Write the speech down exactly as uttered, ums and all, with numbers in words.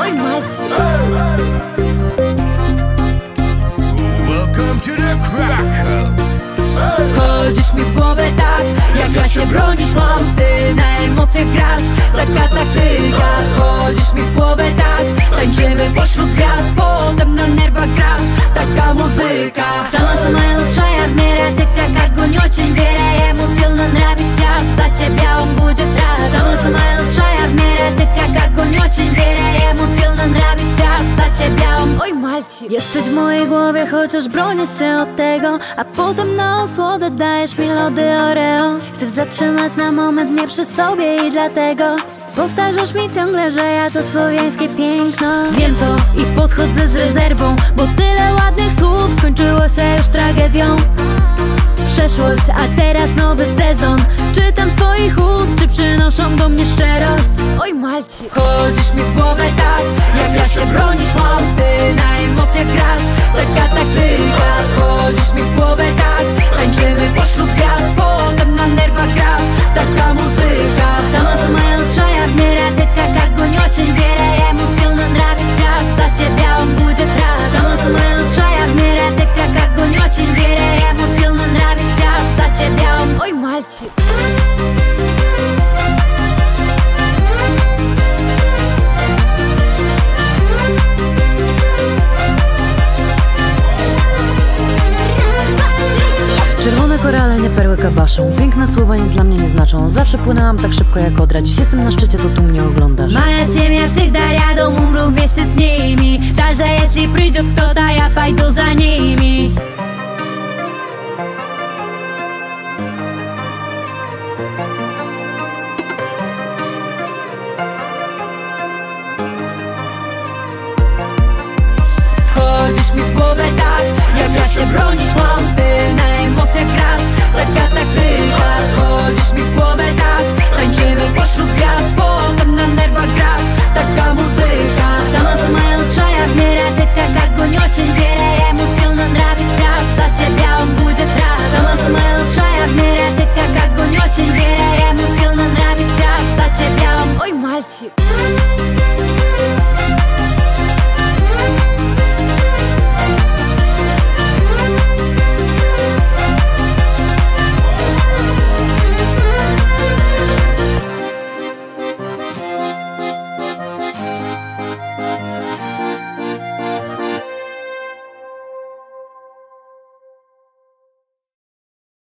ой, мальчик. Welcome to the Crack House. Chodzisz mi w głowę tak, jak ja się bronić mam. Ty na emocjach grasz, taka taktyka. Chodzisz mi w głowę tak, tańczymy pośród gwiazd. Potem na nerwach grasz, taka muzyka. Сама самая лучшая в мире, ты как огонь, очень веря. Ему сильно нравишься, за тебя он будет рад. Сама самая лучшая в мире, ты как огонь, очень веря. Ему сильно нравишься, за тебя он... Oj, mальчик. Jesteś w mojej głowie, chociaż bronię się od tego, a potem na osłodę dajesz mi lody Oreo. Chcesz zatrzymać na moment mnie przy sobie i dlatego powtarzasz mi ciągle, że ja to słowiańskie piękno. Wiem to i podchodzę z rezerwą, bo tyle ładnych słów skończyło się już tragedią. Przeszłość, a teraz nowy sezon. Czytam z twoich ust, czy przynoszą do mnie szczerość. Oj, mальчик. Chodzisz mi w głowę tak, jak ja się bronić mam. Ty na emocjach grasz, taka taktyka. Chodzisz mi w głowę tak, tańczymy pośród gwiazd. Potem na nerwach grasz, taka muzyka. Сама самая лучшая в мире, ты как огонь, очень веря. Ему сильно нравишься, за тебя он будет рад. Сама самая лучшая в мире, ты как огонь, очень веря. Ему сильно нравишься, за тебя он... Ой, мальчик. Czerwone korale, nie perły kabaszą. Piękne słowa nic dla mnie nie znaczą. Zawsze płynęłam tak szybko jak odra. Dziś jestem na szczycie, to tu mnie oglądasz. Моя семья всегда рядом, умру вместе с ними. Даже если придет кто-то, я пойду за ними. Chodzisz mi w głowę tak, jak ja się bronić mam. Ty na emocjach grasz, taka taktyka. Chodzisz mi w głowę tak, tańczymy pośród gwiazd. Potem na nerwach grasz, taka muzyka. Сама самая лучшая в мире, ты как огонь, очень веря. Ему сильно нравишься, за тебя он будет рад. Сама самая лучшая в мире, ты как огонь, очень веря. Ему сильно нравишься, за тебя он... Ой, мальчик.